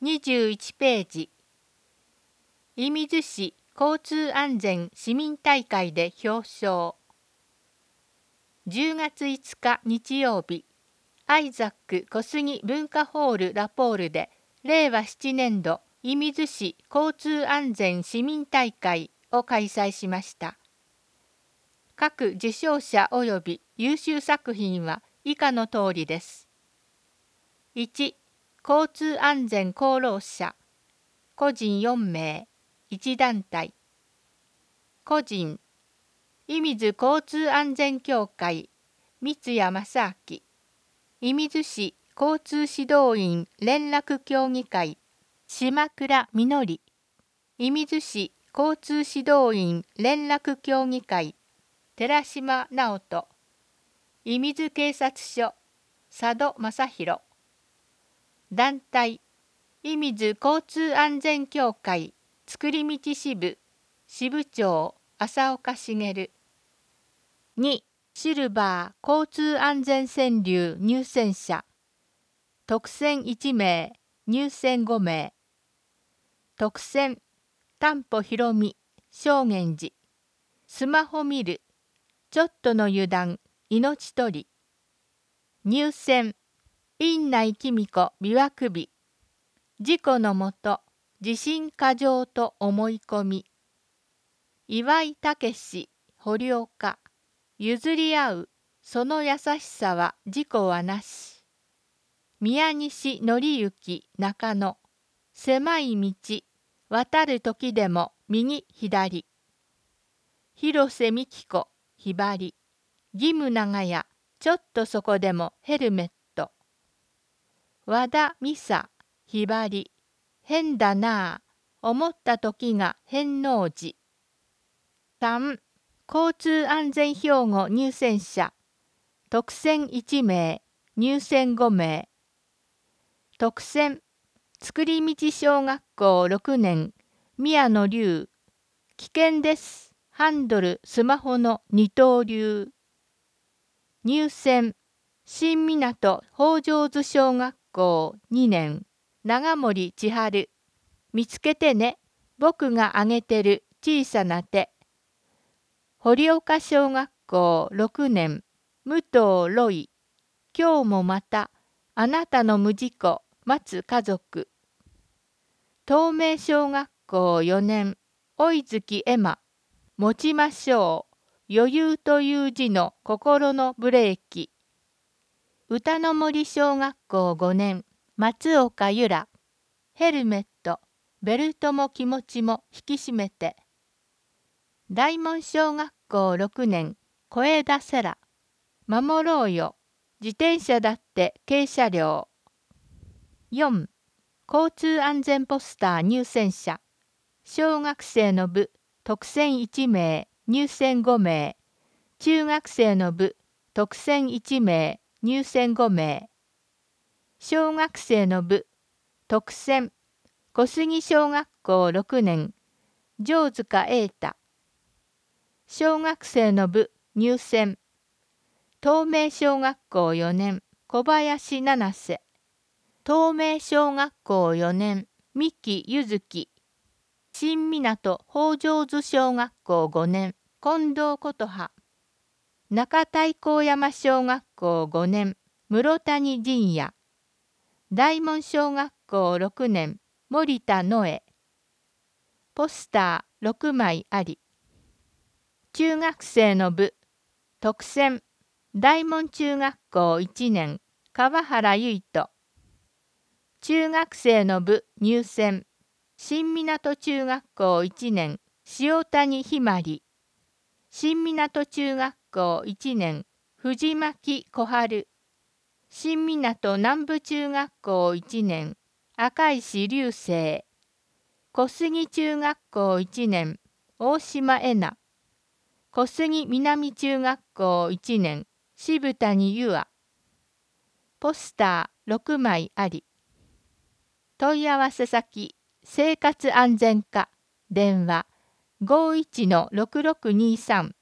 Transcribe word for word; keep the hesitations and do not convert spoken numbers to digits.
にじゅういちページ。射水市交通安全市民大会で表彰。じゅうがついつか日曜日、アイザック小杉文化ホールラポールで、れいわななねんど射水市交通安全市民大会を開催しました。各受賞者及び優秀作品は以下の通りです。いち、交通安全功労者、個人よんめい、いち団体。個人、射水交通安全協会、三谷正明。射水市交通指導員連絡協議会、島倉みのり。射水市交通指導員連絡協議会、寺島直人。射水警察署、佐渡正弘。団体、射水交通安全協会作り道支部支部長浅岡茂。に、シルバー交通安全川柳入選者特選いちめい入選ごめい。特選担保ひろみ正源寺。スマホ見るちょっとの油断命取り。入選院内貴美子琵琶美。事故のもと自信過剰と思い込み。岩井武史堀岡。譲り合うその優しさは事故はなし。宮西紀之中野。狭い道渡る時でも右左。広瀬美紀子ひばり。義務長屋ちょっとそこでもヘルメット。和田美沙ひばり。変だなあ思った時が返納時。さん、交通安全標語入選者特選いちめい入選ごめい。特選作り道小学校ろくねん宮野龍。危険ですハンドルスマホの二刀流。入選新港北条津小学校にねん長森千春。見つけてね僕があげてる小さな手。堀岡小学校ろくねん武藤ロイ。今日もまたあなたの無事故待つ家族。東名小学校よねん追月エマ。持ちましょう余裕という字の心のブレーキ。歌の森小学校ごねん松岡由良。ヘルメットベルトも気持ちも引き締めて。大門小学校ろくねん小枝セラ。守ろうよ自転車だって軽車両。よん、交通安全ポスター入選者小学生の部特選いちめい入選ごめい。中学生の部特選いちめい入選ごめい。小学生の部特選小杉小学校ろくねん城塚瑛太。小学生の部入選東名小学校よねん小林七瀬。東名小学校よねん三木ゆずき。新港北条津小学校ごねん近藤琴葉。中太閤山小学校ごねん室谷仁也。大門小学校ろくねん森田野江。ポスターろくまいあり。中学生の部特選大門中学校いちねん川原結人。中学生の部入選新港中学校いちねん塩谷ひまり。新港中学校いちねん藤巻小春。新港南部中学校いちねん赤石流星。小杉中学校いちねん大島恵那。小杉南中学校いちねん渋谷優愛。ポスターろくまいあり。問い合わせ先生活安全課電話 ごいちのろくろくにさん